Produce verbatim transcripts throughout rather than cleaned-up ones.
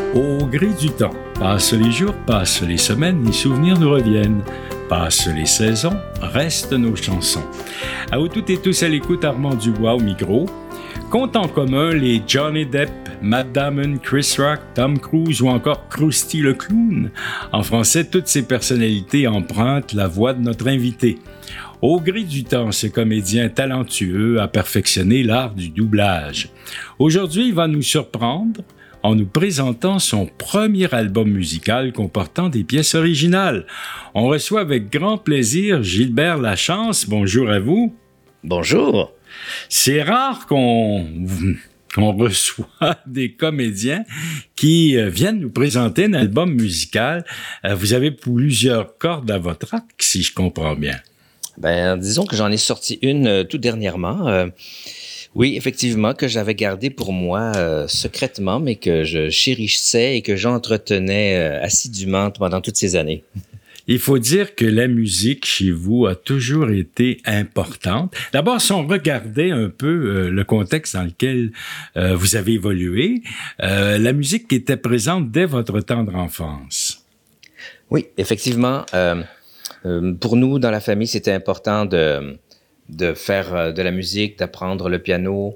Au gré du temps, passent les jours, passent les semaines, les souvenirs nous reviennent. Passent les saisons, restent nos chansons. À vous toutes et tous à l'écoute, Armand Dubois au micro. Compte en commun les Johnny Depp, Matt Damon, Chris Rock, Tom Cruise ou encore Krusty le Clown. En français, toutes ces personnalités empruntent la voix de notre invité. Au gré du temps, ce comédien talentueux a perfectionné l'art du doublage. Aujourd'hui, il va nous surprendre en nous présentant son premier album musical comportant des pièces originales. On reçoit avec grand plaisir Gilbert Lachance. Bonjour à vous. Bonjour. C'est rare qu'on, qu'on reçoit des comédiens qui viennent nous présenter un album musical. Vous avez plusieurs cordes à votre arc, si je comprends bien. Ben, disons que j'en ai sorti une euh, tout dernièrement. Euh, oui, effectivement, que j'avais gardée pour moi euh, secrètement, mais que je chérissais et que j'entretenais euh, assidûment pendant toutes ces années. Il faut dire que la musique chez vous a toujours été importante. D'abord, si on regardait un peu euh, le contexte dans lequel euh, vous avez évolué, euh, la musique était présente dès votre tendre enfance. Oui, effectivement. Euh, euh, pour nous, dans la famille, c'était important de, de faire euh, de la musique, d'apprendre le piano.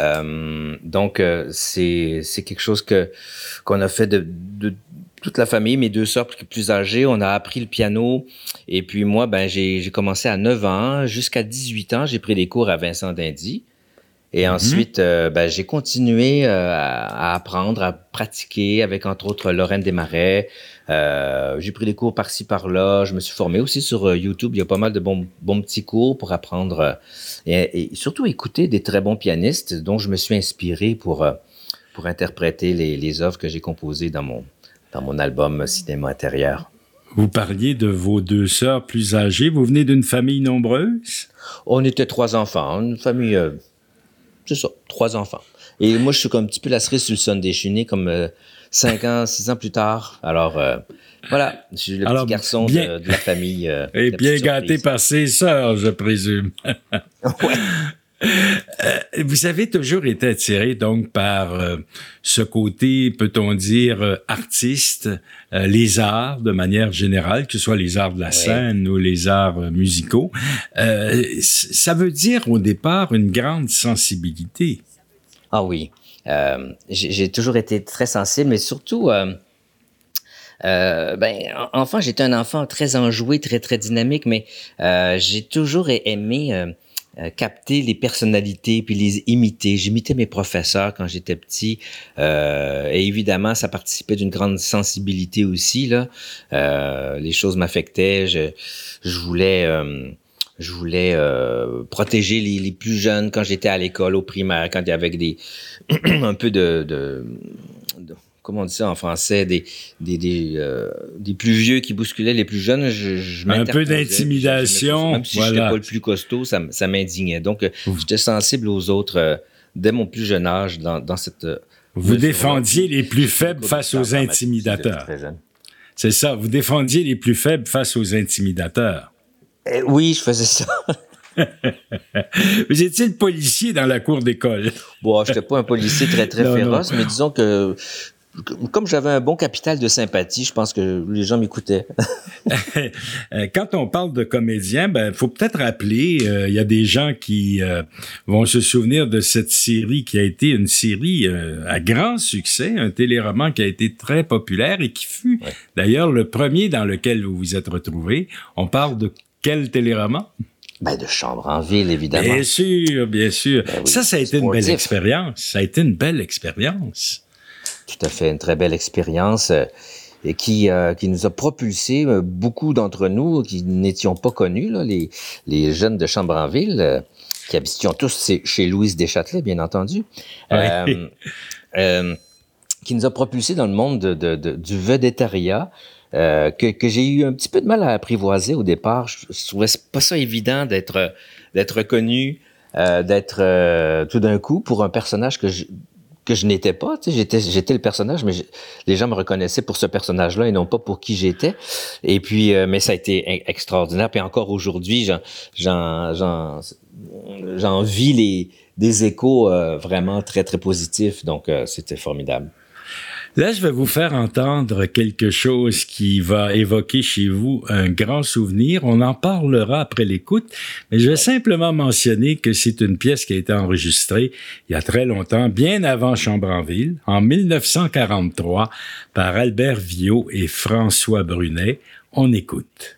Euh, donc, euh, c'est, c'est quelque chose que, qu'on a fait de, de toute la famille, mes deux sœurs plus âgées, on a appris le piano. Et puis moi, ben j'ai, j'ai commencé à neuf ans. Jusqu'à dix-huit ans, j'ai pris des cours à Vincent d'Indy. Et mm-hmm. ensuite, euh, ben, j'ai continué euh, à, à apprendre, à pratiquer avec, entre autres, Lorraine Desmarais. Euh, j'ai pris des cours par-ci, par-là. Je me suis formé aussi sur euh, YouTube. Il y a pas mal de bons, bons petits cours pour apprendre euh, et, et surtout écouter des très bons pianistes dont je me suis inspiré pour, euh, pour interpréter les, les œuvres que j'ai composées dans mon dans mon album Cinéma intérieur. Vous parliez de vos deux sœurs plus âgées. Vous venez d'une famille nombreuse? On était trois enfants. Une famille, euh, c'est ça, trois enfants. Et moi, je suis comme un petit peu la cerise sur le Sunday. Je suis né comme euh, cinq ans, six ans plus tard. Alors, euh, voilà, je suis le Alors, petit garçon bien, de, de la famille. Euh, et bien gâté par ses sœurs, je présume. Ouais. Euh, vous avez toujours été attiré donc par euh, ce côté, peut-on dire, euh, artiste, euh, les arts de manière générale, que ce soit les arts de la ouais. scène ou les arts euh, musicaux. Euh, ça veut dire au départ une grande sensibilité. Ah oui, euh, j'ai, j'ai toujours été très sensible, mais surtout... Euh Euh, ben, enfant, j'étais un enfant très enjoué, très, très dynamique, mais euh, j'ai toujours aimé euh, euh, capter les personnalités puis les imiter. J'imitais mes professeurs quand j'étais petit euh, et évidemment, ça participait d'une grande sensibilité aussi, là. Euh, les choses m'affectaient. Je, je voulais... Euh, Je voulais euh, protéger les, les plus jeunes quand j'étais à l'école, au primaire, quand il y avait des un peu de... de, de comment on dit ça en français, des des des, euh, des plus vieux qui bousculaient les plus jeunes, je, je un peu d'intimidation, même si voilà. j'étais pas le plus costaud, ça, ça m'indignait. Donc, Ouf. j'étais sensible aux autres euh, dès mon plus jeune âge dans, dans cette... Euh, vous défendiez les plus faibles face aux intimidateurs. C'est ça, vous défendiez les plus faibles face aux intimidateurs. Euh, oui, je faisais ça. Vous étiez le policier dans la cour d'école. Bon, je n'étais pas un policier très, très non, féroce, non. mais disons que comme j'avais un bon capital de sympathie, je pense que les gens m'écoutaient. Quand on parle de comédien, ben faut peut-être rappeler, il euh, y a des gens qui euh, vont se souvenir de cette série qui a été une série euh, à grand succès, un téléroman qui a été très populaire et qui fut ouais. d'ailleurs le premier dans lequel vous vous êtes retrouvé. On parle de quel téléroman? Ben, de Chambre en ville, évidemment. Bien sûr, bien sûr. Ben oui, ça, ça a été sportif. Une belle expérience. Ça a été une belle expérience. Tout à fait, une très belle expérience euh, et qui euh, qui nous a propulsé euh, beaucoup d'entre nous qui n'étions pas connus, là, les les jeunes de Chambre en ville, euh, qui habitions tous chez Louise Deschâtelet, bien entendu. Oui. Euh, euh, qui nous a propulsé dans le monde de, de, de, du vedettariat. Euh, que, que j'ai eu un petit peu de mal à apprivoiser au départ. Je, je trouvais pas ça évident d'être d'être connu, euh, d'être euh, tout d'un coup pour un personnage que je que je n'étais pas. Tu sais, j'étais j'étais le personnage, mais je, les gens me reconnaissaient pour ce personnage-là et non pas pour qui j'étais. Et puis, euh, mais ça a été extraordinaire. Puis encore aujourd'hui, j'en j'en j'en j'en vis les des échos euh, vraiment très très positifs. Donc, euh, c'était formidable. Là, je vais vous faire entendre quelque chose qui va évoquer chez vous un grand souvenir. On en parlera après l'écoute, mais je vais simplement mentionner que c'est une pièce qui a été enregistrée il y a très longtemps, bien avant Chambre en ville, en mille neuf cent quarante-trois, par Albert Viault et François Brunet. On écoute.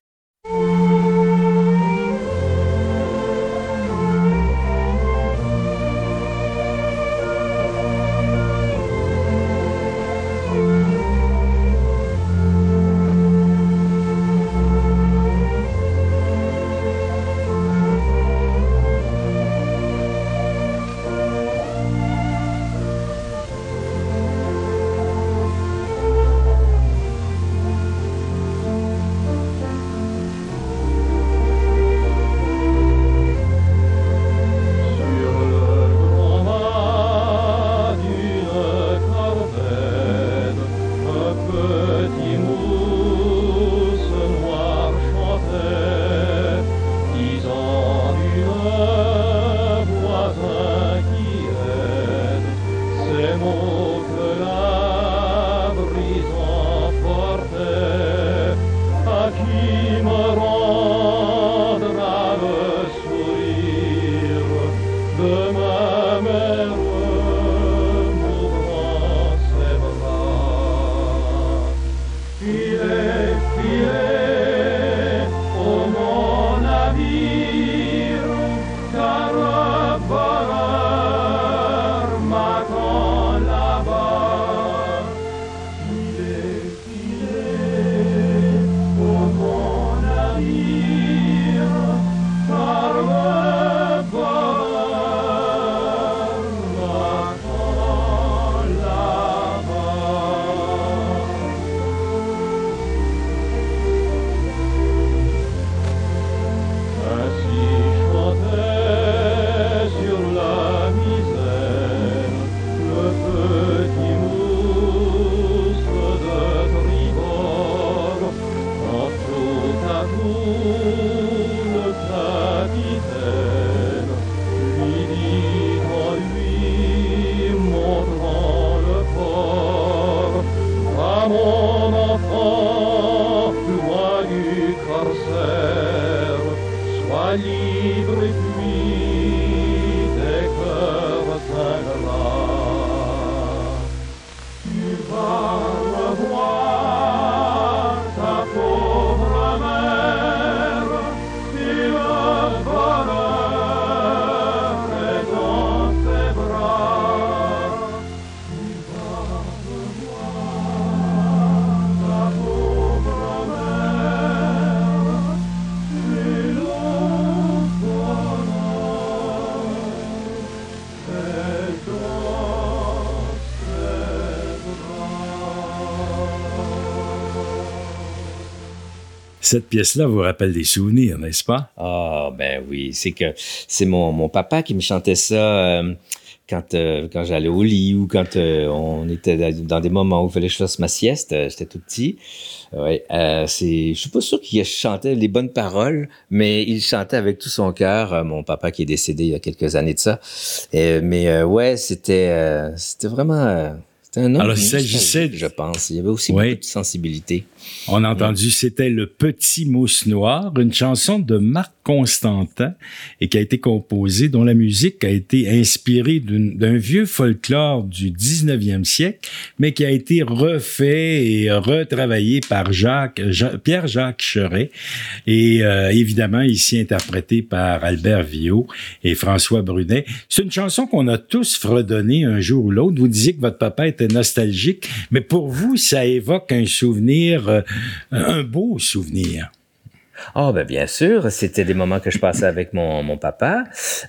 Cette pièce-là vous rappelle des souvenirs, n'est-ce pas? Ah, ben oui, c'est que c'est mon, mon papa qui me chantait ça euh, quand, euh, quand j'allais au lit ou quand euh, on était dans des moments où il fallait que je fasse ma sieste. Euh, j'étais tout petit. Ouais, euh, c'est, je suis pas sûr qu'il chantait les bonnes paroles, mais il chantait avec tout son cœur. Euh, mon papa qui est décédé il y a quelques années de ça. Et, mais euh, ouais, c'était, euh, c'était vraiment... Euh, c'était un homme. Alors, il s'agissait... Je pense. Il y avait aussi ouais. beaucoup de sensibilité. On a entendu, c'était Le Petit Mousse Noir, une chanson de Marc Constantin et qui a été composée, dont la musique a été inspirée d'une, d'un vieux folklore du dix-neuvième siècle, mais qui a été refait et retravaillé par Jacques, Jean, Pierre-Jacques Cheret et euh, évidemment ici interprété par Albert Viault et François Brunet. C'est une chanson qu'on a tous fredonnée un jour ou l'autre. Vous disiez que votre papa était nostalgique, mais pour vous, ça évoque un souvenir... Euh, un beau souvenir. Oh, ben bien sûr, c'était des moments que je passais avec mon, mon papa,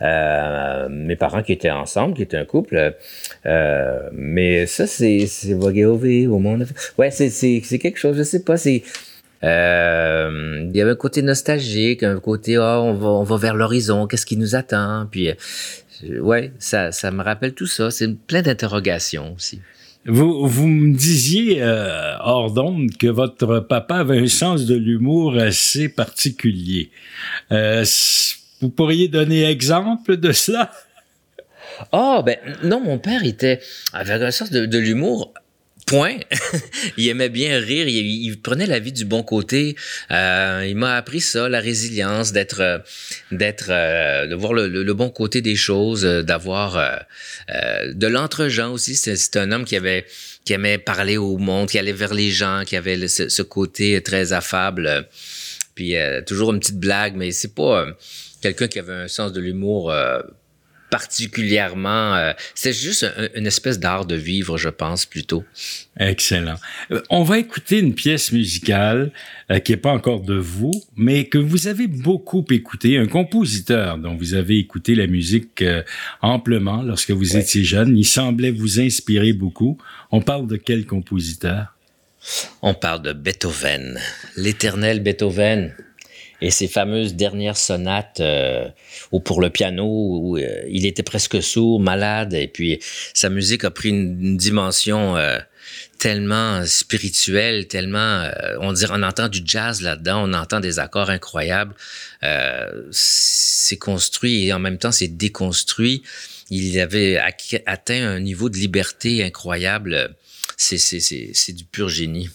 euh, mes parents qui étaient ensemble, qui étaient un couple, euh, mais ça, c'est, c'est voguer au V, au monde. Ouais, c'est, c'est, c'est quelque chose, je sais pas, c'est, euh, il y avait un côté nostalgique, un côté, oh, on va, on va vers l'horizon, qu'est-ce qui nous attend, puis, euh, ouais, ça, ça me rappelle tout ça, c'est plein d'interrogations aussi. Vous, vous me disiez, euh, hors d'onde, que votre papa avait un sens de l'humour assez particulier. Euh, vous pourriez donner exemple de cela? Ah, oh, ben non, mon père était avait un sens de, de l'humour point. Il aimait bien rire, il, il prenait la vie du bon côté. Euh, il m'a appris ça, la résilience, d'être, d'être, euh, de voir le, le, le bon côté des choses, d'avoir euh, euh, de l'entre-gens aussi. C'est, c'est un homme qui avait, qui aimait parler au monde, qui allait vers les gens, qui avait le, ce, ce côté très affable. Puis euh, toujours une petite blague, mais c'est pas euh, quelqu'un qui avait un sens de l'humour euh, particulièrement... Euh, c'est juste un, une espèce d'art de vivre, je pense, plutôt. Excellent. Euh, on va écouter une pièce musicale euh, qui n'est pas encore de vous, mais que vous avez beaucoup écouté, un compositeur dont vous avez écouté la musique euh, amplement lorsque vous ouais. étiez jeune. Il semblait vous inspirer beaucoup. On parle de quel compositeur? On parle de Beethoven, l'éternel Beethoven. Et ses fameuses dernières sonates euh, ou pour le piano où euh, il était presque sourd, malade, et puis sa musique a pris une, une dimension euh, tellement spirituelle, tellement, euh, on dirait, on entend du jazz là-dedans, on entend des accords incroyables. Euh, c'est construit et en même temps c'est déconstruit. Il avait acquis, atteint un niveau de liberté incroyable. C'est, c'est, c'est, c'est du pur génie.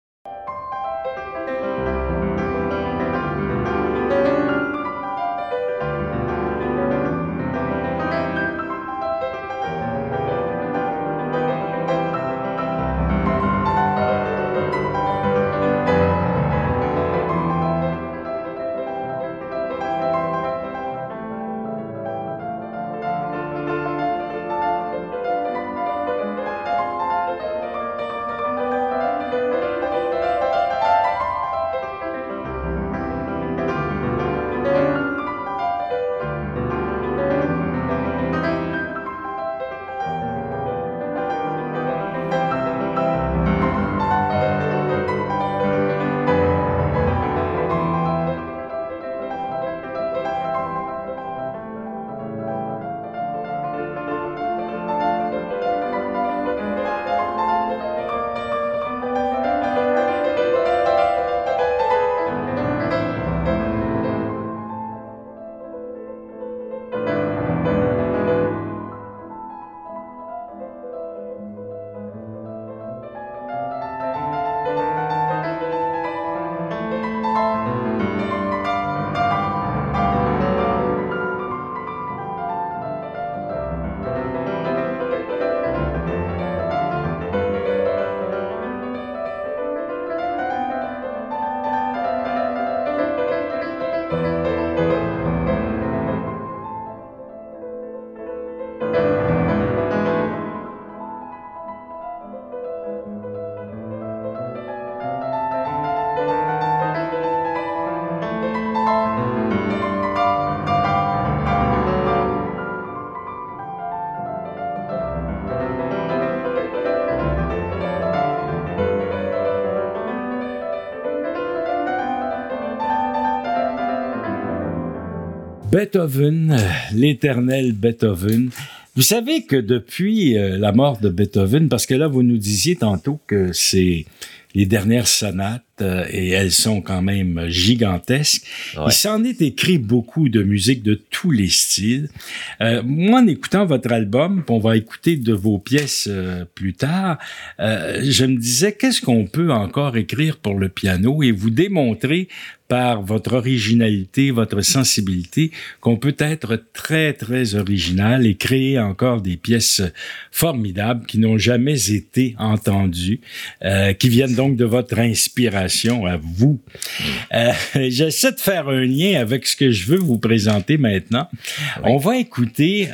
Beethoven, l'éternel Beethoven. Vous savez que depuis euh, la mort de Beethoven, parce que là, vous nous disiez tantôt que c'est les dernières sonates, euh, et elles sont quand même gigantesques. Ouais. Il s'en est écrit beaucoup de musique de tous les styles. Euh, moi, en écoutant votre album, puis on va écouter de vos pièces euh, plus tard, euh, je me disais, qu'est-ce qu'on peut encore écrire pour le piano et vous démontrer par votre originalité, votre sensibilité, qu'on peut être très, très original et créer encore des pièces formidables qui n'ont jamais été entendues, euh, qui viennent donc de votre inspiration à vous. Euh, j'essaie de faire un lien avec ce que je veux vous présenter maintenant. Oui. On va écouter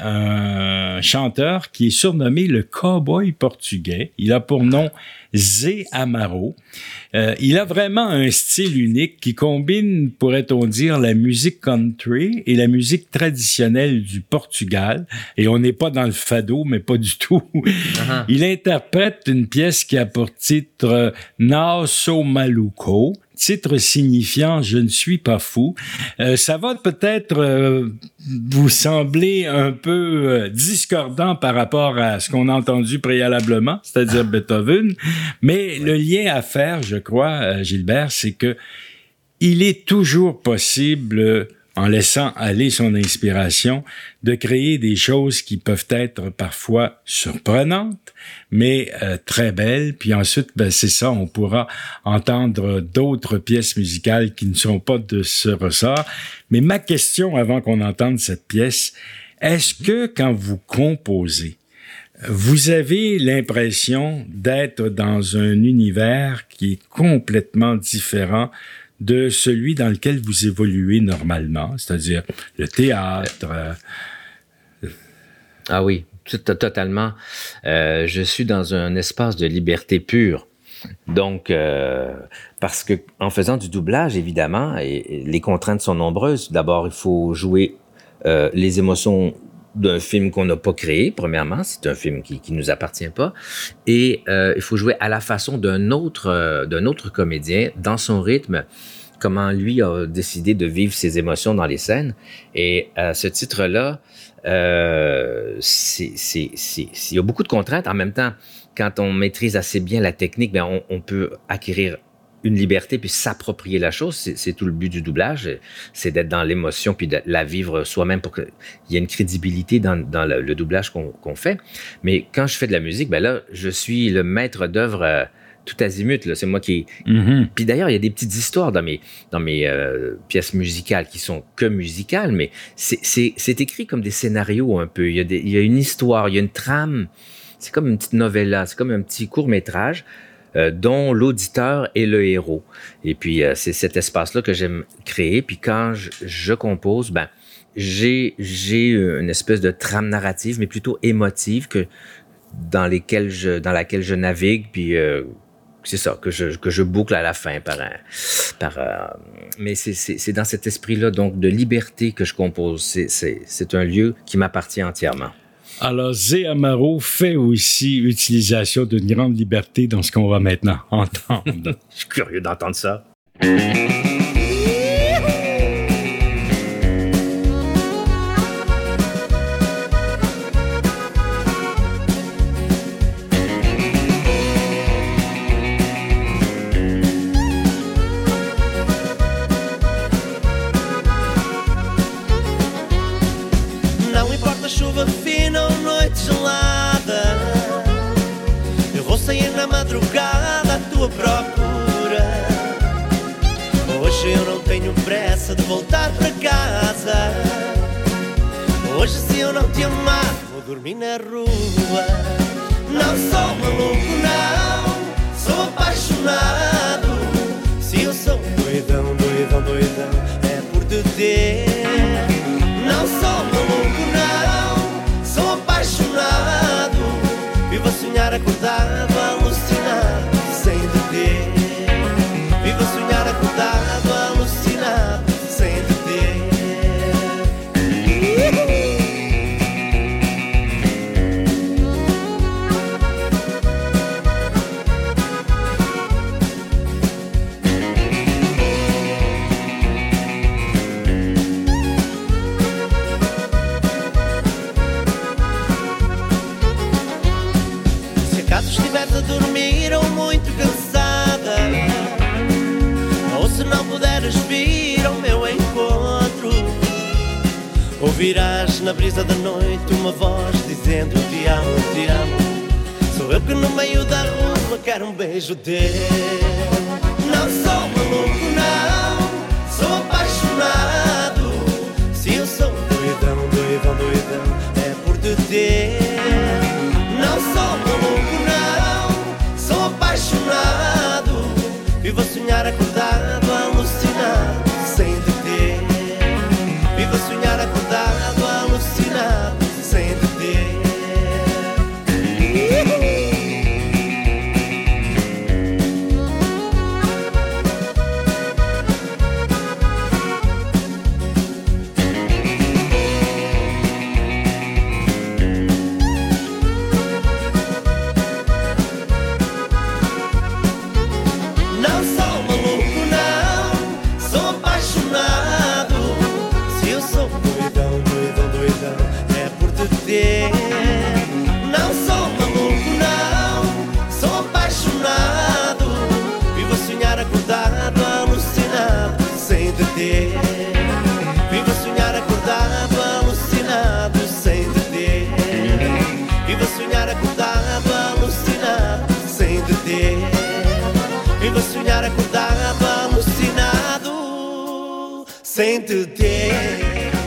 un chanteur qui est surnommé le Cowboy portugais. Il a pour nom Zé Amaro. Euh, il a vraiment un style unique qui combine, pourrait-on dire, la musique country et la musique traditionnelle du Portugal. Et on n'est pas dans le fado, mais pas du tout. Uh-huh. Il interprète une pièce qui a pour titre « Não Sou Maluco », titre signifiant « Je ne suis pas fou ». Euh, ça va peut-être euh, vous sembler un peu euh, discordant par rapport à ce qu'on a entendu préalablement, c'est-à-dire Beethoven, mais le lien à faire, je crois, euh, Gilbert, c'est que il est toujours possible en laissant aller son inspiration, de créer des choses qui peuvent être parfois surprenantes, mais euh, très belles. Puis ensuite, ben, c'est ça, on pourra entendre d'autres pièces musicales qui ne sont pas de ce ressort. Mais ma question, avant qu'on entende cette pièce, est-ce que quand vous composez, vous avez l'impression d'être dans un univers qui est complètement différent de celui dans lequel vous évoluez normalement, c'est-à-dire le théâtre? Euh... Ah oui, tout, totalement. Euh, je suis dans un espace de liberté pure. Donc, euh, parce que en faisant du doublage, évidemment, et, et les contraintes sont nombreuses. D'abord, il faut jouer euh, les émotions d'un film qu'on n'a pas créé, premièrement, c'est un film qui qui nous appartient pas, et euh, il faut jouer à la façon d'un autre euh, d'un autre comédien, dans son rythme, comment lui a décidé de vivre ses émotions dans les scènes. Et euh, ce titre-là, euh, c'est c'est c'est il y a beaucoup de contraintes. En même temps, quand on maîtrise assez bien la technique, ben on, on peut acquérir une liberté puis s'approprier la chose. C'est, c'est tout le but du doublage, c'est d'être dans l'émotion puis de la vivre soi-même pour qu'il y ait une crédibilité dans, dans le, le doublage qu'on, qu'on fait. Mais quand je fais de la musique, ben là, je suis le maître d'œuvre euh, tout azimut. Là, c'est moi qui. Mm-hmm. Puis d'ailleurs, il y a des petites histoires dans mes dans mes euh, pièces musicales qui sont que musicales, mais c'est c'est c'est écrit comme des scénarios un peu. Il y a des, il y a une histoire, il y a une trame. C'est comme une petite novella, c'est comme un petit court métrage. Euh, dont l'auditeur est le héros. Et puis, euh, c'est cet espace-là que j'aime créer. Puis quand je, je compose, ben, j'ai, j'ai une espèce de trame narrative, mais plutôt émotive, que, dans, lesquelles je, dans laquelle je navigue. Puis, euh, c'est ça, que je, que je boucle à la fin. Par, un, par, euh, mais c'est, c'est, c'est dans cet esprit-là, donc, de liberté que je compose. C'est, c'est, c'est un lieu qui m'appartient entièrement. Alors, Zé Amaro fait aussi utilisation d'une grande liberté dans ce qu'on va maintenant entendre. Je suis curieux d'entendre ça. Não importa chuva fina ou noite gelada, eu vou sair na madrugada à tua procura. Hoje eu não tenho pressa de voltar para casa. Hoje se eu não te amar, vou dormir na rua. Não sou maluco, não, sou apaixonado. Se eu sou doidão, doidão, doidão, é por te ter. Não sou maluco, não, sou apaixonado. Vivo a sonhar acordado, alucinado, sem te ter. Vivo a sonhar acordado, alucinado, sem te ter. Se acaso estiveres a dormir ou muito cansada, ou se não puderes vir ao meu encontro, ouvirás na brisa da noite uma voz dizendo te amo, te amo. Sou eu que no meio da rua quero um beijo teu. Não sou maluco, não, sou apaixonado. Se eu sou doidão, doidão, doidão, é por te ter. Não sou maluco, não, sou apaixonado. Vivo a sonhar acordado, alucinado, sem te ter. Vivo a sonhar acordado, alucinado, sem te ter. Não sou sem te ter.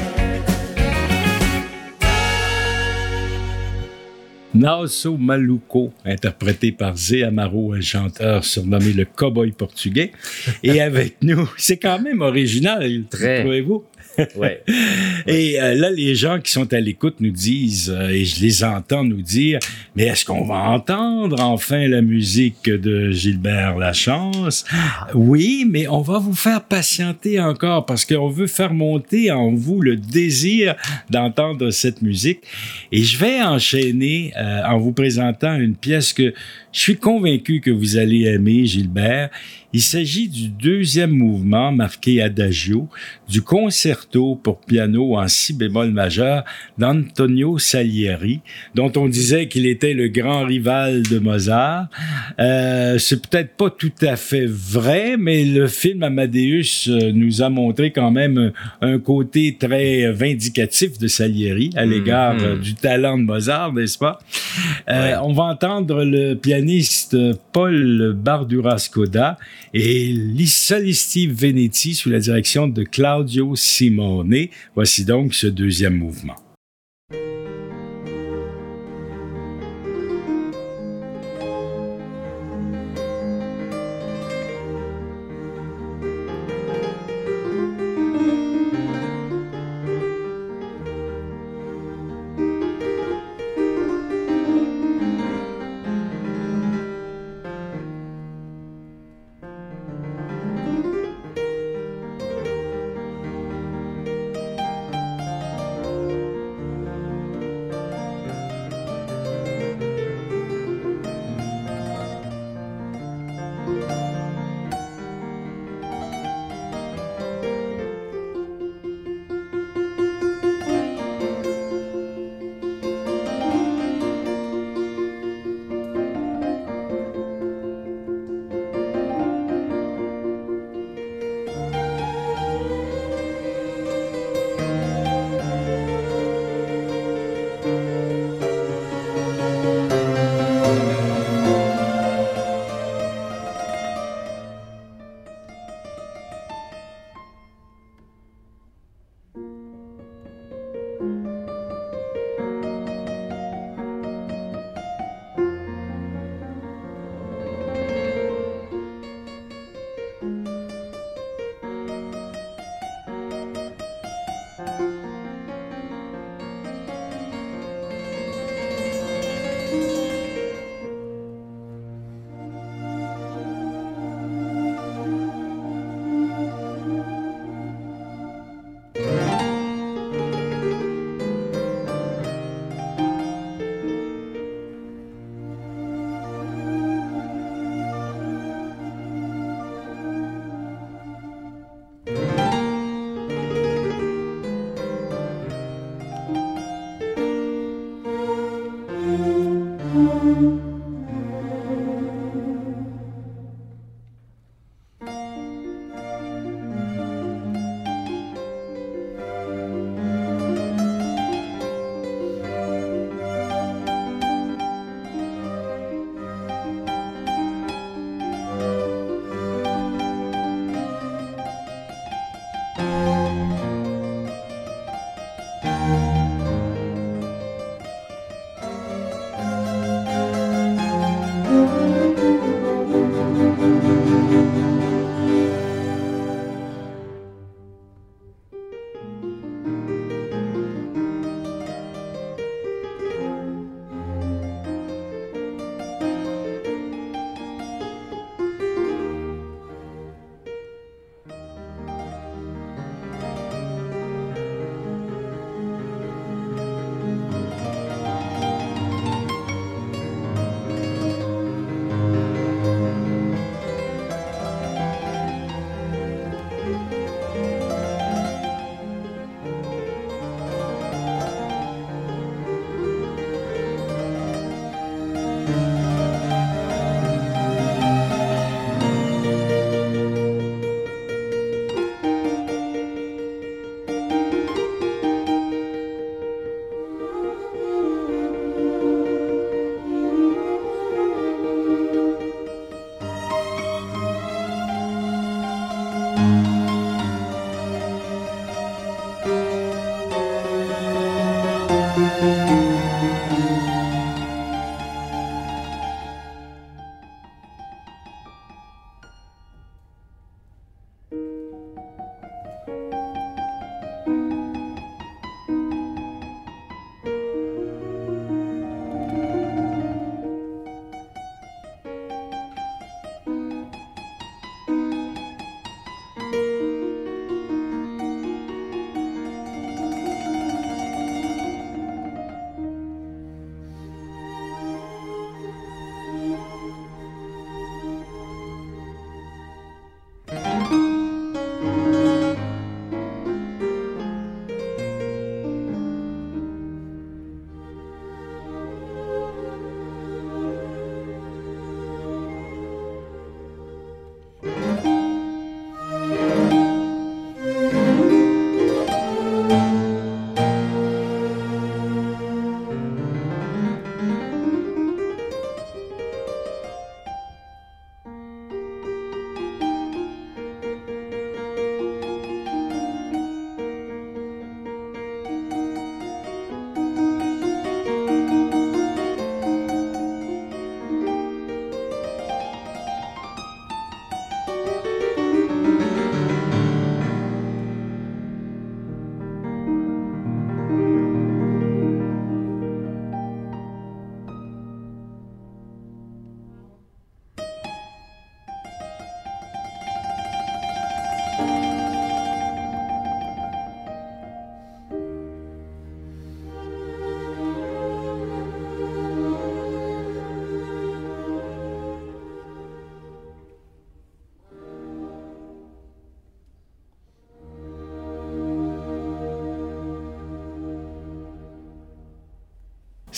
Naso Maluco, interprété par Zé Amaro, un chanteur surnommé le Cowboy portugais. Et avec nous, c'est quand même original, Très. trouvez-vous? Ouais. Et euh, là, les gens qui sont à l'écoute nous disent, euh, et je les entends nous dire, mais est-ce qu'on va entendre enfin la musique de Gilbert Lachance? Oui, mais on va vous faire patienter encore parce qu'on veut faire monter en vous le désir d'entendre cette musique. Et je vais enchaîner euh, en vous présentant une pièce que je suis convaincu que vous allez aimer, Gilbert. Il s'agit du deuxième mouvement marqué Adagio du concerto pour piano en si bémol majeur d'Antonio Salieri, dont on disait qu'il était le grand rival de Mozart. Euh, c'est peut-être pas tout à fait vrai, mais le film Amadeus nous a montré quand même un côté très vindicatif de Salieri à l'égard Mm-hmm. du talent de Mozart, n'est-ce pas? Euh, Ouais. On va entendre le pianiste Paul Bardura-Skoda et les solisti Veneti sous la direction de Claudio Simone. Voici donc ce deuxième mouvement. Thank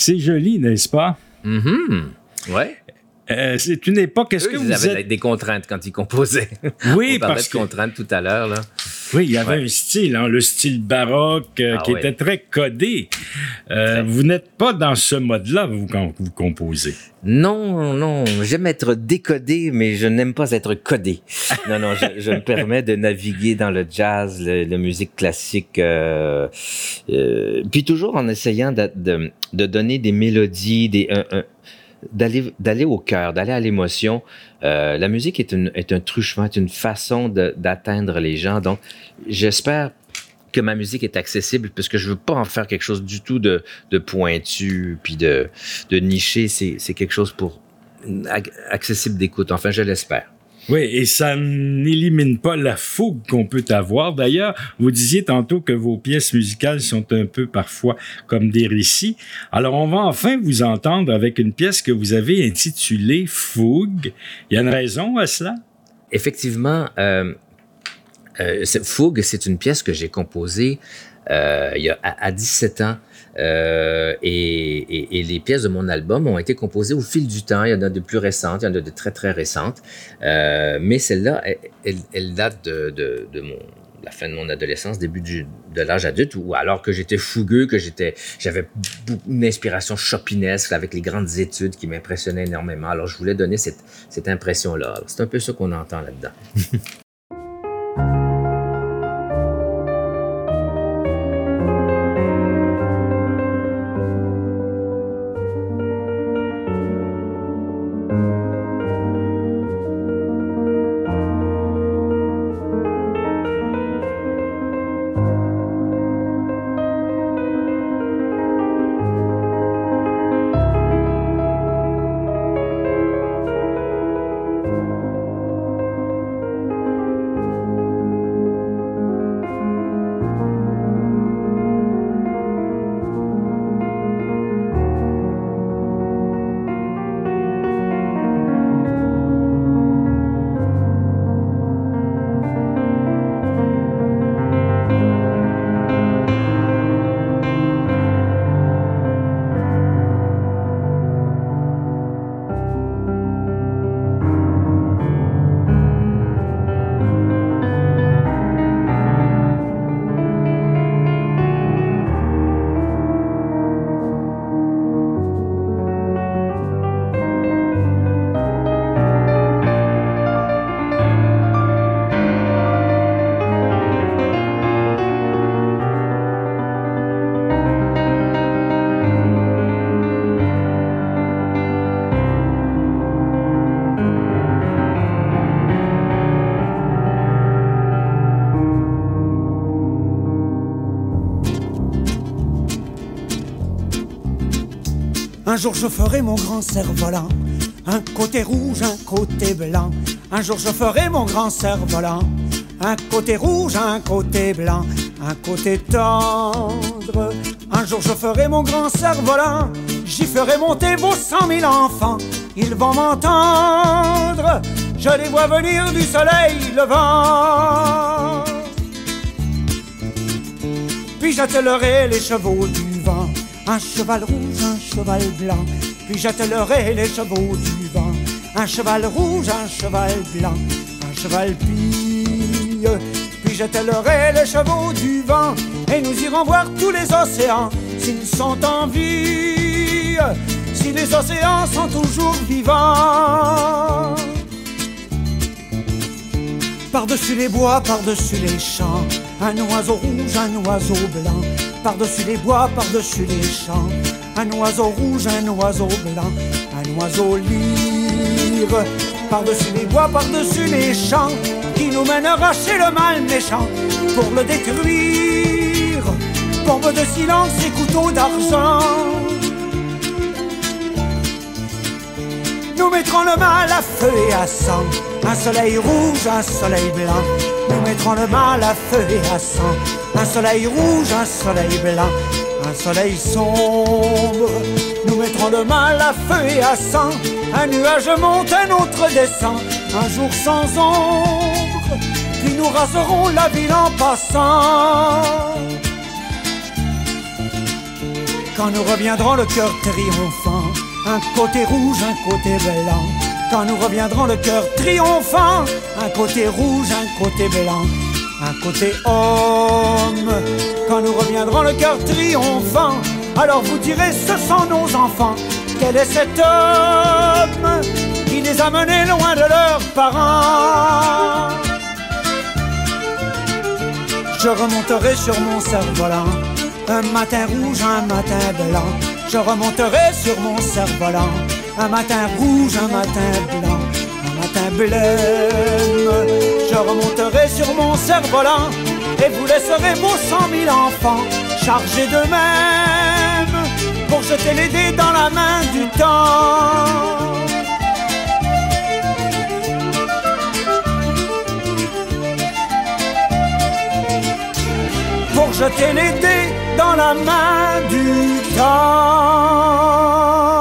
C'est joli, n'est-ce pas? Mm-hmm. Ouais. Euh, c'est une époque. Est-ce Eux, que ils vous avaient êtes... des contraintes quand ils composaient. Oui, On parlait parce de que... contraintes tout à l'heure, là. Oui, il y avait Ouais. un style, hein, le style baroque, euh, Ah qui oui. était très codé. Euh, Très. vous n'êtes pas dans ce mode-là, vous, quand vous composez. Non, non, j'aime être décodé, mais je n'aime pas être codé. Non, non, je, je me permets de naviguer dans le jazz, le, la musique classique, euh, euh, puis toujours en essayant de, de, de donner des mélodies, des, un, un, d'aller, d'aller au cœur, d'aller à l'émotion. Euh, la musique est, une, est un truchement, est une façon de, d'atteindre les gens. Donc, j'espère que ma musique est accessible, parce que je veux pas en faire quelque chose du tout de, de pointu, puis de, de niché. C'est, c'est quelque chose pour accessible d'écoute. Enfin, je l'espère. Oui, et ça n'élimine pas la fougue qu'on peut avoir. D'ailleurs, vous disiez tantôt que vos pièces musicales sont un peu parfois comme des récits. Alors, on va enfin vous entendre avec une pièce que vous avez intitulée « Fougue ». Il y a une raison à cela? Effectivement, euh, euh, cette Fougue, c'est une pièce que j'ai composée euh, il y a à, à dix-sept ans. Euh, et, et, et les pièces de mon album ont été composées au fil du temps. Il y en a de plus récentes, il y en a de très, très récentes. Euh, mais celle-là, elle, elle, elle date de, de, de mon, la fin de mon adolescence, début du, de l'âge adulte, ou alors que j'étais fougueux, que j'étais, j'avais beaucoup, une inspiration chopinesque avec les grandes études qui m'impressionnaient énormément. Alors, je voulais donner cette, cette impression-là. Alors, c'est un peu ça qu'on entend là-dedans. Un jour je ferai mon grand cerf-volant, un côté rouge, un côté blanc. Un jour je ferai mon grand cerf-volant, un côté rouge, un côté blanc, un côté tendre. Un jour je ferai mon grand cerf-volant, j'y ferai monter vos cent mille enfants. Ils vont m'entendre, je les vois venir du soleil levant. Puis j'attelerai les chevaux du vent, un cheval rouge, un cheval blanc. Puis j'attelerai les chevaux du vent, un cheval rouge, un cheval blanc, un cheval pille. Puis j'attelerai les chevaux du vent, et nous irons voir tous les océans, s'ils sont en vie, si les océans sont toujours vivants. Par-dessus les bois, par-dessus les champs, un oiseau rouge, un oiseau blanc. Par-dessus les bois, par-dessus les champs, un oiseau rouge, un oiseau blanc, un oiseau lyre. Par-dessus les bois, par-dessus les champs, qui nous mènera chez le mal méchant pour le détruire. Bombe de silence et couteau d'argent. Nous mettrons le mal à feu et à sang, un soleil rouge, un soleil blanc. Nous mettrons le mal à feu et à sang, un soleil rouge, un soleil blanc, un soleil sombre. Nous mettrons le mal à feu et à sang, un nuage monte, un autre descend, un jour sans ombre, puis nous raserons la ville en passant. Quand nous reviendrons le cœur triomphant, un côté rouge, un côté blanc. Quand nous reviendrons le cœur triomphant, un côté rouge, un côté blanc. Un côté homme. Quand nous reviendrons le cœur triomphant, alors vous direz ce sont nos enfants. Quel est cet homme qui les a menés loin de leurs parents? Je remonterai sur mon cerf-volant, un matin rouge, un matin blanc. Je remonterai sur mon cerf-volant, un matin rouge, un matin blanc. Un matin blême, je remonterai sur mon cerf-volant et vous laisserez vos cent mille enfants chargés d'eux-mêmes pour jeter les dés dans la main du temps. Pour jeter les dés dans la main du temps.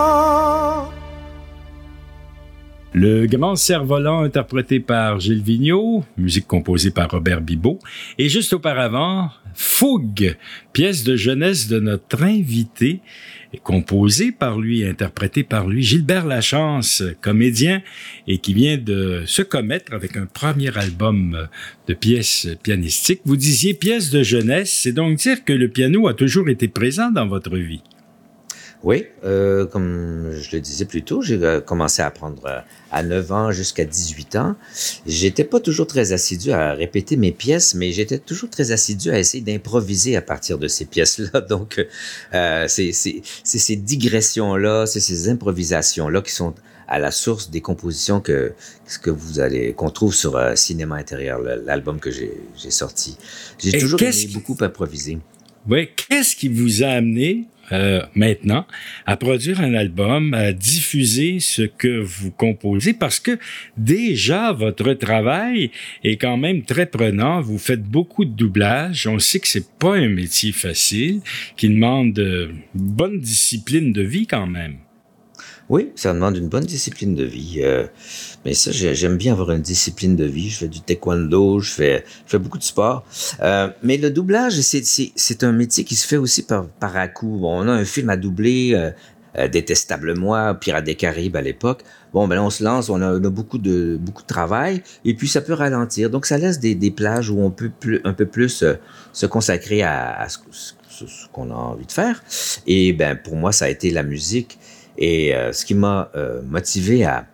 Le Grand Cerf-Volant, interprété par Gilles Vigneault, musique composée par Robert Bibot. Et juste auparavant, Fougue, pièce de jeunesse de notre invité, composée par lui, interprétée par lui, Gilbert Lachance, comédien, et qui vient de se commettre avec un premier album de pièces pianistiques. Vous disiez pièce de jeunesse, c'est donc dire que le piano a toujours été présent dans votre vie. Oui, euh, comme je le disais plus tôt, j'ai commencé à apprendre à neuf ans jusqu'à dix-huit ans. J'étais pas toujours très assidu à répéter mes pièces, mais j'étais toujours très assidu à essayer d'improviser à partir de ces pièces-là. Donc, euh, c'est, c'est, c'est ces digressions-là, c'est ces improvisations-là qui sont à la source des compositions que, que vous allez, qu'on trouve sur euh, Cinéma intérieur, l'album que j'ai, j'ai sorti. J'ai Et toujours aimé qui... beaucoup improviser. Oui, qu'est-ce qui vous a amené Euh, maintenant, à produire un album, à diffuser ce que vous composez, parce que déjà, votre travail est quand même très prenant. Vous faites beaucoup de doublage. On sait que c'est pas un métier facile, qui demande une bonne discipline de vie quand même. Oui, ça demande une bonne discipline de vie. Euh, mais ça, j'aime bien avoir une discipline de vie. Je fais du taekwondo, je fais, je fais beaucoup de sport. Euh, mais le doublage, c'est, c'est, c'est un métier qui se fait aussi par, par à-coup. Bon, on a un film à doubler, euh, euh, Détestable Moi, Pirates des Caraïbes à l'époque. Bon, ben là, on se lance, on a, on a beaucoup de beaucoup de travail, et puis ça peut ralentir. Donc, ça laisse des, des plages où on peut plus, un peu plus euh, se consacrer à, à ce, ce, ce qu'on a envie de faire. Et ben, pour moi, ça a été la musique. Et euh, ce qui m'a euh, motivé à,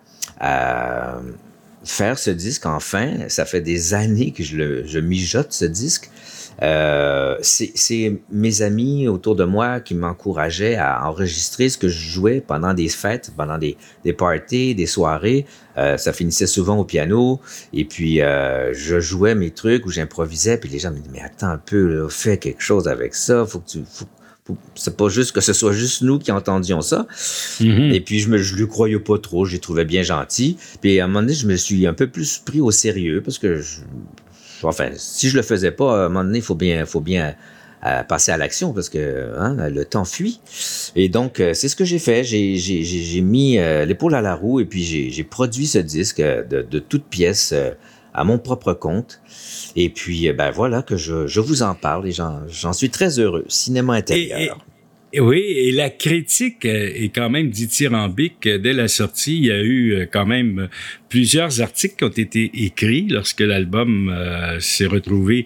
à faire ce disque, enfin, ça fait des années que je, le, je mijote ce disque, euh, c'est, c'est mes amis autour de moi qui m'encourageaient à enregistrer ce que je jouais pendant des fêtes, pendant des, des parties, des soirées. Euh, ça finissait souvent au piano, et puis euh, je jouais mes trucs où j'improvisais, puis les gens me disaient « Mais attends un peu, là, fais quelque chose avec ça, faut que tu... Faut c'est pas juste que ce soit juste nous qui entendions ça. Mm-hmm. Et puis, je me, je lui croyais pas trop. Je les trouvais bien gentils. Puis, à un moment donné, je me suis un peu plus pris au sérieux parce que, je, enfin, si je le faisais pas, à un moment donné, il faut bien, faut bien euh, passer à l'action parce que hein, le temps fuit. Et donc, euh, c'est ce que j'ai fait. J'ai, j'ai, j'ai, j'ai mis euh, l'épaule à la roue et puis j'ai, j'ai produit ce disque de, de toutes pièces euh, à mon propre compte. Et puis, ben voilà que je, je vous en parle et j'en, j'en suis très heureux. Cinéma intérieur. Et, et, oui, et la critique est quand même dithyrambique. Dès la sortie, il y a eu quand même plusieurs articles qui ont été écrits lorsque l'album euh, s'est retrouvé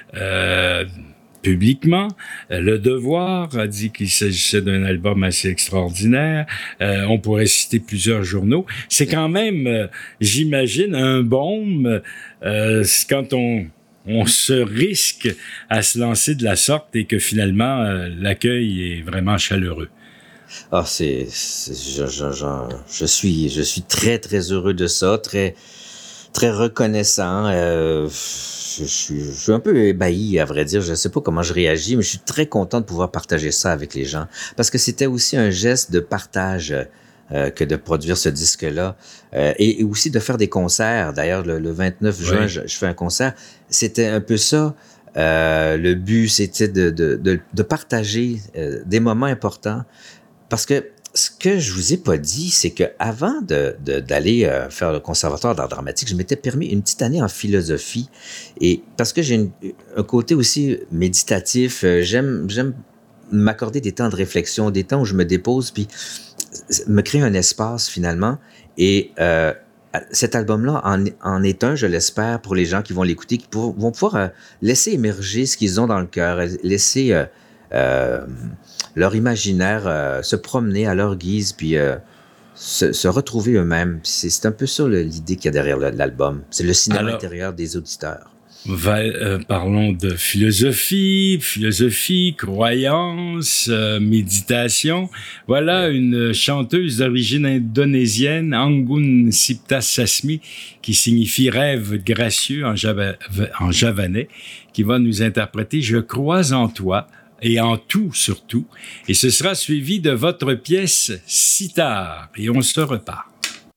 euh, publiquement. Le Devoir a dit qu'il s'agissait d'un album assez extraordinaire. Euh, on pourrait citer plusieurs journaux. C'est quand même, euh, j'imagine, un baume euh, quand on... on se risque à se lancer de la sorte et que finalement, euh, l'accueil est vraiment chaleureux. Ah, c'est, c'est je, je, je, je suis, je suis très, très heureux de ça, très, très reconnaissant. Euh, je, je, suis, je suis un peu ébahi, à vrai dire. Je ne sais pas comment je réagis, mais je suis très content de pouvoir partager ça avec les gens. Parce que c'était aussi un geste de partage euh, que de produire ce disque-là. Euh, et, et aussi de faire des concerts. D'ailleurs, le, le vingt-neuf juin, oui. je, je fais un concert. C'était un peu ça. Euh, le but, c'était de, de, de, de partager euh, des moments importants. Parce que ce que je vous ai pas dit, c'est que avant de, de, d'aller euh, faire le conservatoire d'art dramatique, je m'étais permis une petite année en philosophie. Et parce que j'ai une, un côté aussi méditatif, euh, j'aime, j'aime m'accorder des temps de réflexion, des temps où je me dépose, puis me créer un espace finalement. Et euh, cet album-là en, en est un, je l'espère, pour les gens qui vont l'écouter, qui pour, vont pouvoir euh, laisser émerger ce qu'ils ont dans le cœur, laisser euh, euh, leur imaginaire euh, se promener à leur guise, puis euh, se, se retrouver eux-mêmes. C'est, c'est un peu ça le, l'idée qu'il y a derrière le, l'album. C'est le cinéma Alors, intérieur des auditeurs. Va, euh, parlons de philosophie, philosophie, croyance, euh, méditation. Voilà une chanteuse d'origine indonésienne, Anggun Cipta Sasmi, qui signifie rêve gracieux en, java, en javanais, qui va nous interpréter « Je crois en toi ». Et en tout surtout, et ce sera suivi de votre pièce « Sitar » et on se repart.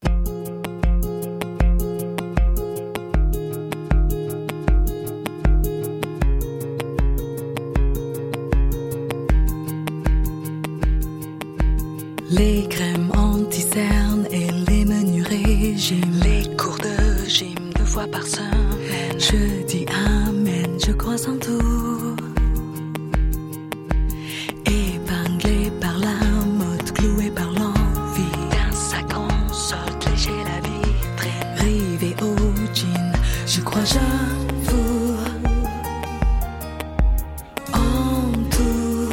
Les crèmes anti-cernes et les menus régimes, les cours de gym deux fois par semaine. Je dis amen, je crois en tout. Épinglé par la mode, cloué par l'envie d'un sac en solde, léger la vitrine, rivé au jean. Je crois j'avoue en tout.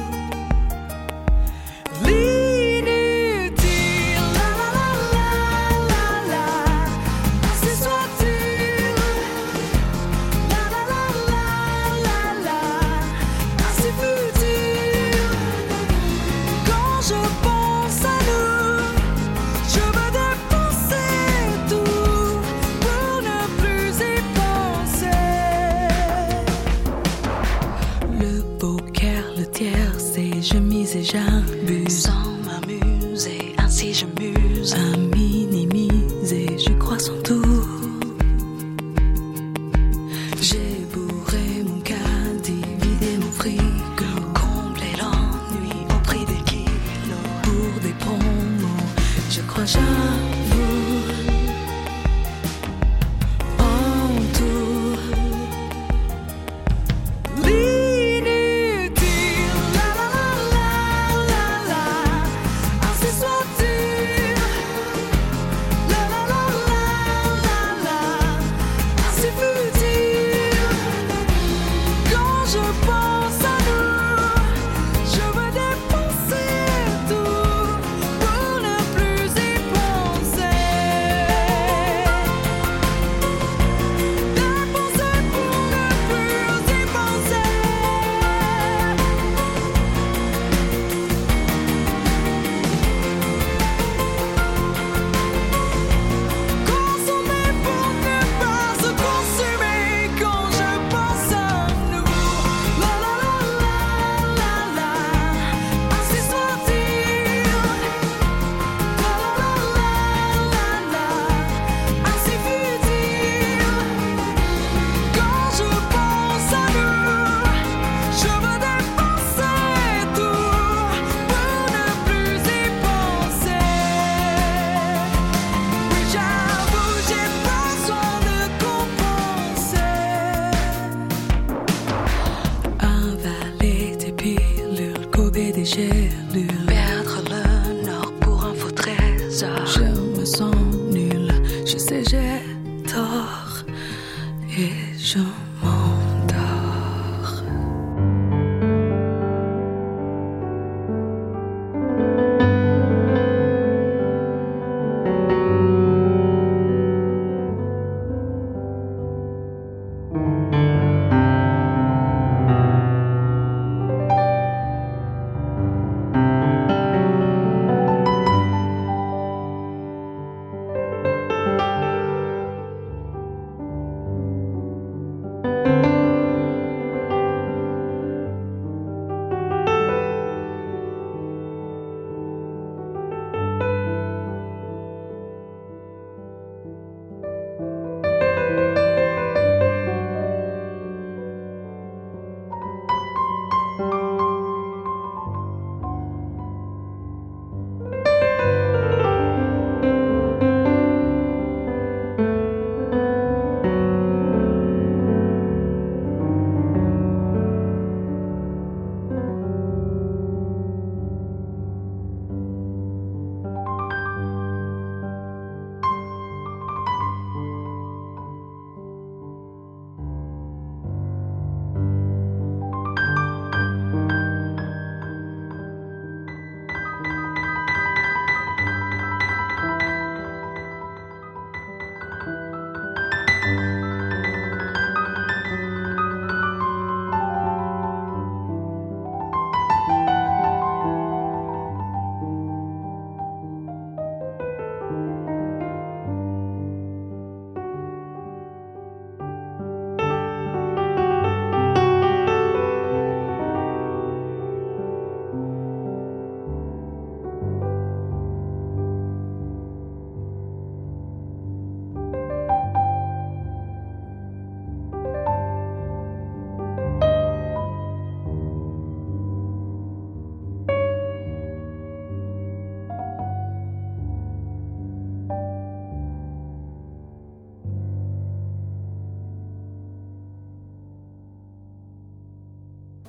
J'abuse sans m'amuser, ainsi je muse à minimiser, je crois sans tout. J'ai bourré mon caddie, vidé mon frigo, comblé l'ennui au prix des kilos. Pour des promos, je crois j'avoue en tout. Perdre le nord pour un faux trésor. Je me sens nulle, je sais j'ai tort et je m'endors.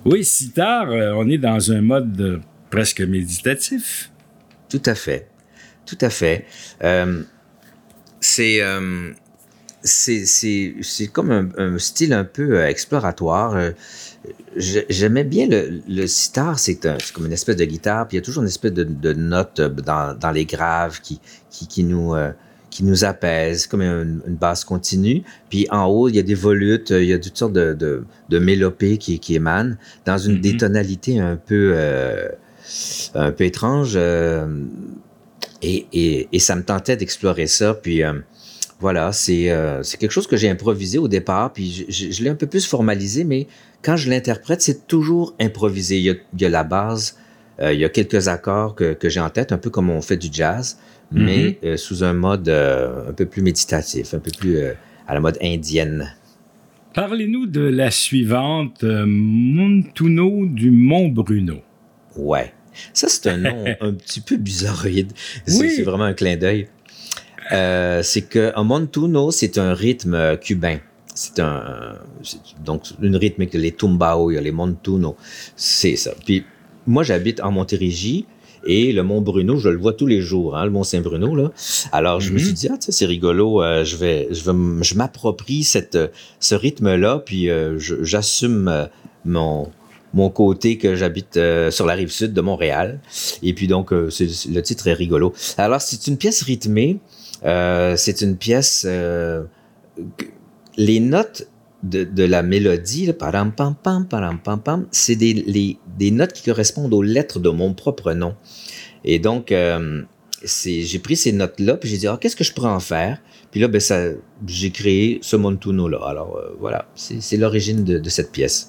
Oui, sitar, euh, on est dans un mode euh, presque méditatif. Tout à fait. Tout à fait. Euh, c'est, euh, c'est, c'est, c'est comme un, un style un peu euh, exploratoire. Euh, j'aimais bien le, le sitar, c'est, un, c'est comme une espèce de guitare, puis il y a toujours une espèce de, de note dans, dans les graves qui, qui, qui nous... Euh, qui nous apaise, comme une, une basse continue. Puis en haut, il y a des volutes, il y a toutes sortes de, de, de mélopées qui, qui émanent dans une mm-hmm. des tonalités un peu, euh, un peu étranges. Euh, et, et, et ça me tentait d'explorer ça. Puis euh, voilà, c'est, euh, c'est quelque chose que j'ai improvisé au départ. Puis je, je, je l'ai un peu plus formalisé, mais quand je l'interprète, c'est toujours improvisé. Il y a, il y a la base, euh, il y a quelques accords que, que j'ai en tête, un peu comme on fait du jazz, mais mm-hmm. euh, sous un mode euh, un peu plus méditatif, un peu plus euh, à la mode indienne. Parlez-nous de la suivante, euh, Montuno du Mont-Bruno. Ouais, ça c'est un nom un petit peu bizarroïde. C'est, oui. c'est vraiment un clin d'œil. Euh, c'est que un Montuno, c'est un rythme cubain. C'est un c'est donc une rythmique, les tumbao, il y a les Montuno, c'est ça. Puis moi j'habite en Montérégie. Et le Mont-Bruno, je le vois tous les jours, hein, le Mont-Saint-Bruno, là. Alors, je mm-hmm. me suis dit, ah, tu sais, c'est rigolo, euh, je vais, je vais, je m'approprie cette, ce rythme-là, puis euh, je, j'assume euh, mon, mon côté que j'habite euh, sur la rive sud de Montréal. Et puis donc, euh, c'est, le titre est rigolo. Alors, c'est une pièce rythmée, euh, c'est une pièce, euh, les notes de, de la mélodie, là, param pam pam param pam pam, c'est des, les, des notes qui correspondent aux lettres de mon propre nom. Et donc, euh, c'est, j'ai pris ces notes-là, puis j'ai dit, ah, qu'est-ce que je pourrais en faire? Puis là, ben, ça, j'ai créé ce Montuno-là. Alors, euh, voilà, c'est, c'est l'origine de, de cette pièce.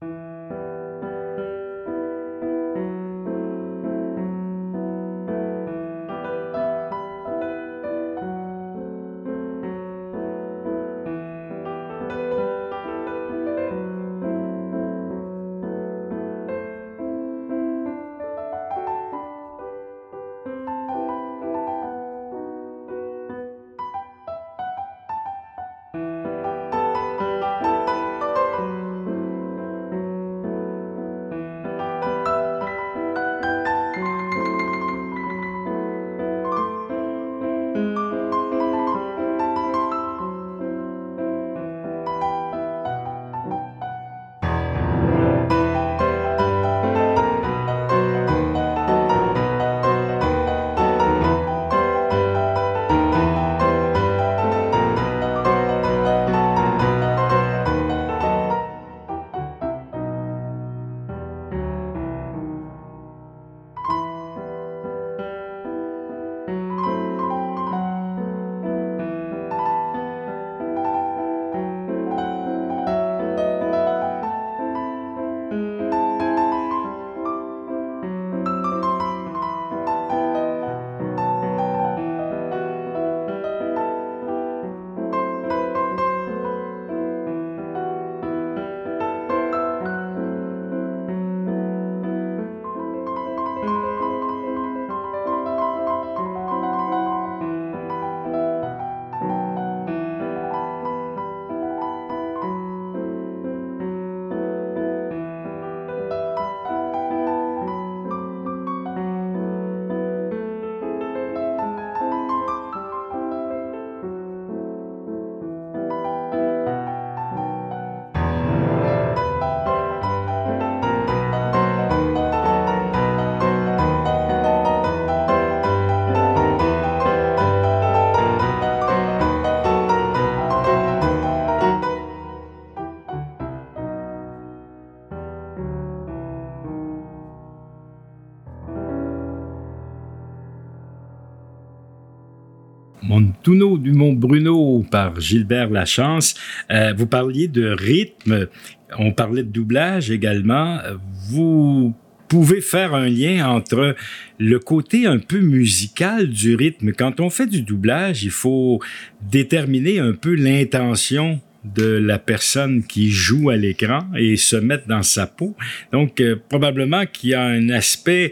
Montuno du Mont-Bruno par Gilbert Lachance. Euh, vous parliez de rythme, on parlait de doublage également. Vous pouvez faire un lien entre le côté un peu musical du rythme. Quand on fait du doublage, il faut déterminer un peu l'intention de la personne qui joue à l'écran et se mettre dans sa peau. Donc, euh, probablement qu'il y a un aspect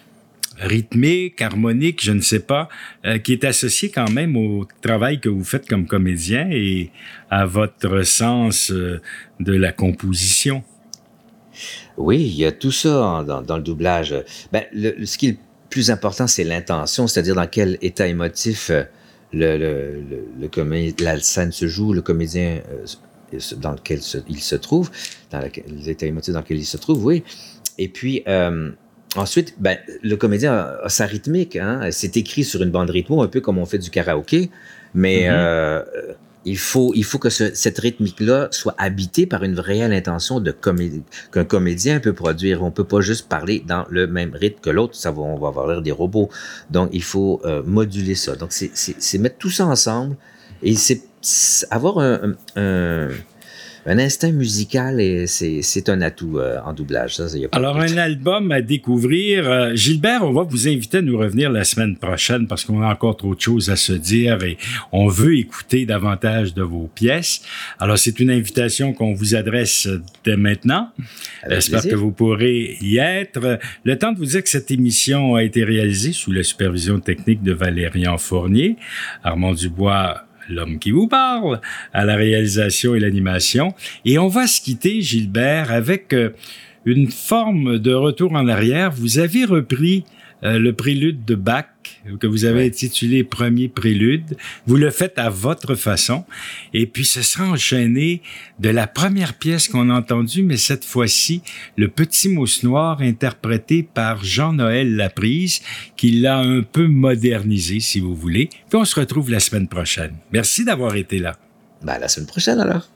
rythmique, harmonique, je ne sais pas, euh, qui est associé quand même au travail que vous faites comme comédien et à votre sens euh, de la composition. Oui, il y a tout ça dans, dans le doublage. Ben, le, le, ce qui est le plus important, c'est l'intention, c'est-à-dire dans quel état émotif euh, le, le, le, le comé- la scène se joue, le comédien euh, dans lequel se, il se trouve, dans l'état émotif dans lequel il se trouve, oui. Et puis, euh, ensuite, ben, le comédien a, a sa rythmique. Hein? C'est écrit sur une bande rythmo, un peu comme on fait du karaoké, mais mm-hmm. euh, il faut, il faut que ce, cette rythmique-là soit habitée par une réelle intention de comédie, qu'un comédien peut produire. On peut pas juste parler dans le même rythme que l'autre, ça va, on va avoir l'air des robots. Donc, il faut euh, moduler ça. Donc, c'est, c'est, c'est mettre tout ça ensemble et c'est, c'est avoir un, un, un Un instinct musical, et c'est, c'est un atout euh, en doublage. Ça, ça y a pas Alors, un album à découvrir. Euh, Gilbert, on va vous inviter à nous revenir la semaine prochaine parce qu'on a encore trop de choses à se dire et on veut écouter davantage de vos pièces. Alors, c'est une invitation qu'on vous adresse dès maintenant. Avec J'espère plaisir. Que vous pourrez y être. Le temps de vous dire que cette émission a été réalisée sous la supervision technique de Valérian Fournier, Armand Dubois, l'homme qui vous parle, à la réalisation et l'animation. Et on va se quitter, Gilbert, avec euh, une forme de retour en arrière. Vous avez repris euh, le prélude de Bach, que vous avez ouais. intitulé Premier Prélude. Vous le faites à votre façon. Et puis, ce sera enchaîné de la première pièce qu'on a entendue, mais cette fois-ci, le Petit Mousse Noir, interprété par Jean-Noël Laprise, qui l'a un peu modernisé, si vous voulez. Puis, on se retrouve la semaine prochaine. Merci d'avoir été là. Ben, à la semaine prochaine, alors.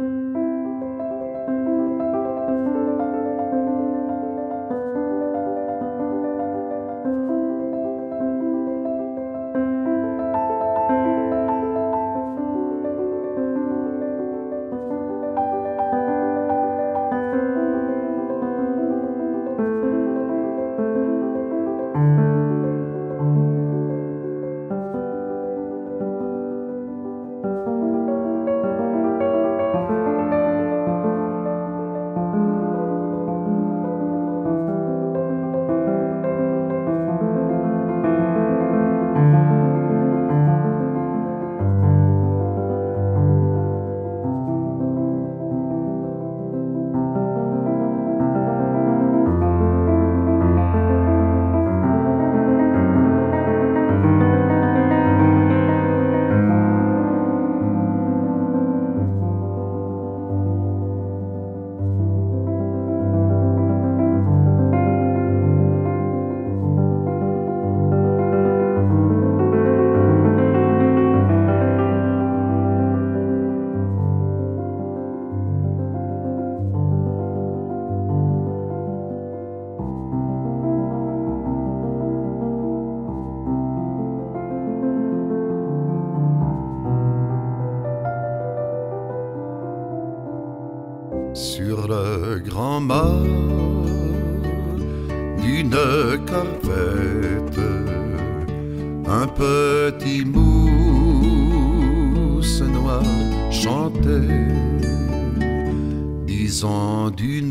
Sur le grand mât d'une corvette, un petit mousse noir chantait, disant d'une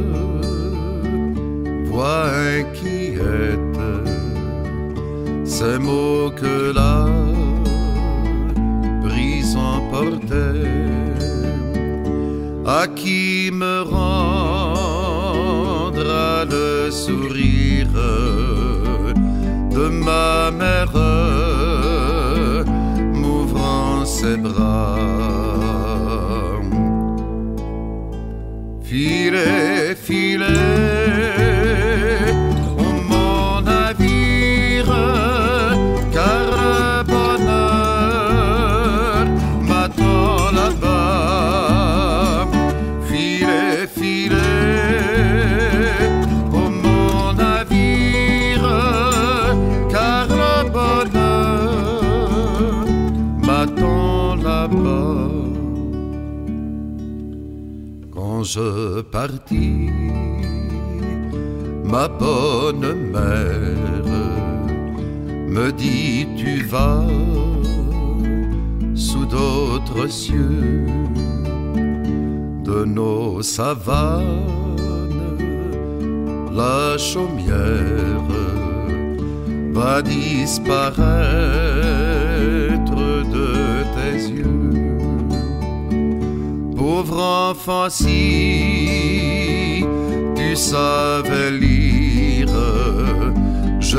voix inquiète ces mots que la brise emportait. À qui me rendra le sourire de ma mère, m'ouvrant ses bras. Filez, filez, oh mon navire, car le bonheur m'attend là-bas. Filez, filez, oh mon navire, car le bonheur m'attend là-bas. Quand je partis, ma bonne mère me dit: tu vas sous d'autres cieux, de nos savanes la chaumière va disparaître de tes yeux. Pauvre enfant, si tu savais lire, je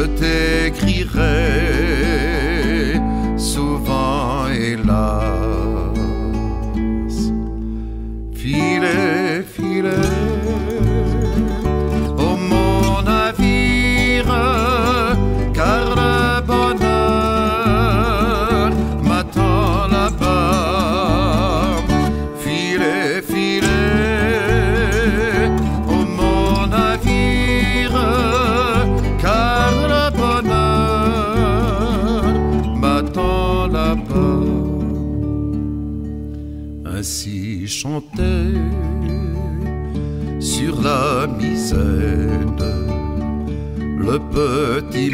t'écrirais souvent, hélas. Filet, filet, oh mon navire, car le bonheur m'attend là-bas. Filet, filet, oh mon navire, car le bonheur m'attend là-bas. Ainsi chantait sur la misaine le petit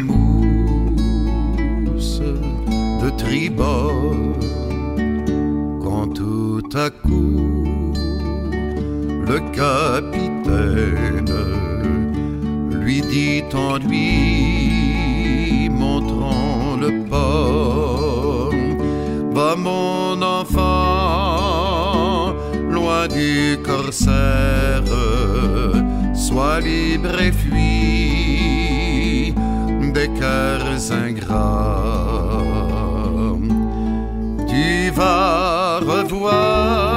mousse de tribord, quand tout à coup le capitaine lui dit en lui montrant le port: va mon enfant, loin du corsaire, sois libre et fuis des cœurs ingrats. Tu vas revoir